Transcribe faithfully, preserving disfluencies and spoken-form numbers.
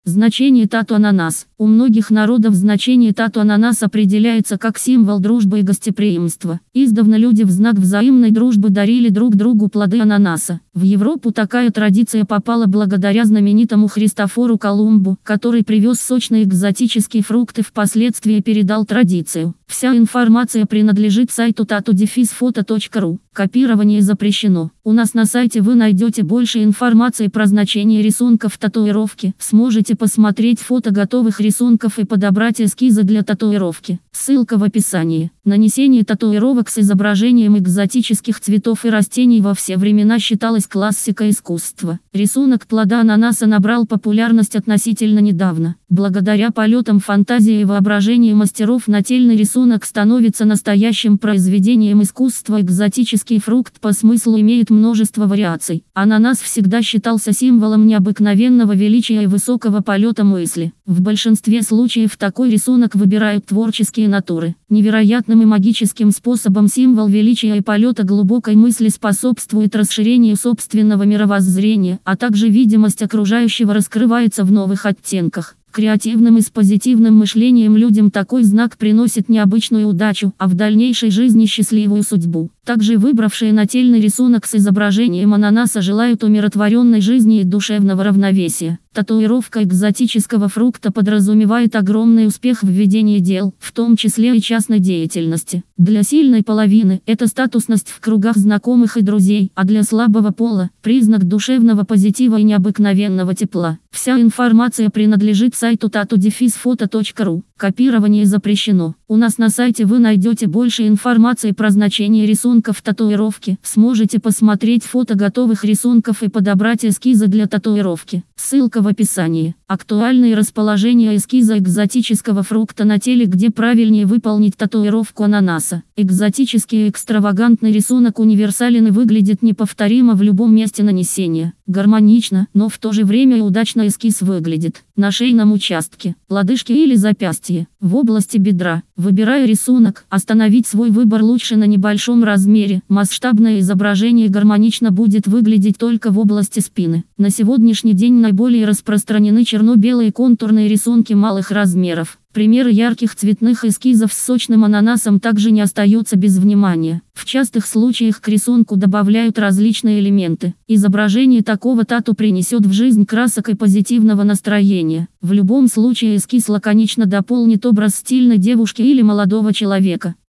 Значение тату ананас. У многих народов значение тату ананас определяется как символ дружбы и гостеприимства. Издавна люди в знак взаимной дружбы дарили друг другу плоды ананаса. В Европу такая традиция попала благодаря знаменитому Христофору Колумбу, который привез сочные экзотические фрукты, впоследствии передал традицию. Вся информация принадлежит сайту тату дефис фото точка ру. Копирование запрещено. У нас на сайте вы найдете больше информации про значение рисунков татуировки. Сможете посмотреть фото готовых рисунков и подобрать эскизы для татуировки. Ссылка в описании. Нанесение татуировок с изображением экзотических цветов и растений во все времена считалось классикой искусства. Рисунок плода ананаса набрал популярность относительно недавно. Благодаря полетам фантазии и воображению мастеров нательный рисунок становится настоящим произведением искусства. Экзотический фрукт по смыслу имеет множество вариаций. Ананас всегда считался символом необыкновенного величия и высокого полета мысли. В большинстве случаев такой рисунок выбирают творческие натуры. Невероятным и магическим способом символ величия и полета глубокой мысли способствует расширению собственного мировоззрения, а также видимость окружающего раскрывается в новых оттенках. Креативным и с позитивным мышлением людям такой знак приносит необычную удачу, а в дальнейшей жизни счастливую судьбу. Также выбравшие нательный рисунок с изображением ананаса желают умиротворенной жизни и душевного равновесия. Татуировка экзотического фрукта подразумевает огромный успех в ведении дел, в том числе и частной деятельности. Для сильной половины это статусность в кругах знакомых и друзей, а для слабого пола – признак душевного позитива и необыкновенного тепла. Вся информация принадлежит сайту тату дефис фото точка ру. Копирование запрещено. У нас на сайте вы найдете больше информации про значение рисунков татуировки. Сможете посмотреть фото готовых рисунков и подобрать эскизы для татуировки. Ссылка в описании. Актуальное расположение эскиза экзотического фрукта на теле, где правильнее выполнить татуировку ананаса. Экзотический и экстравагантный рисунок универсален и выглядит неповторимо в любом месте нанесения. Гармонично, но в то же время удачно эскиз выглядит на шейном участке, лодыжке или запястье, в области бедра. Выбирая рисунок, остановить свой выбор лучше на небольшом размере. Масштабное изображение гармонично будет выглядеть только в области спины. На сегодняшний день наиболее распространены черно-белые контурные рисунки малых размеров. Примеры ярких цветных эскизов с сочным ананасом также не остаются без внимания. В частых случаях к рисунку добавляют различные элементы. Изображение такого тату принесет в жизнь красок и позитивного настроения. В любом случае эскиз лаконично дополнит образ стильной девушки или молодого человека.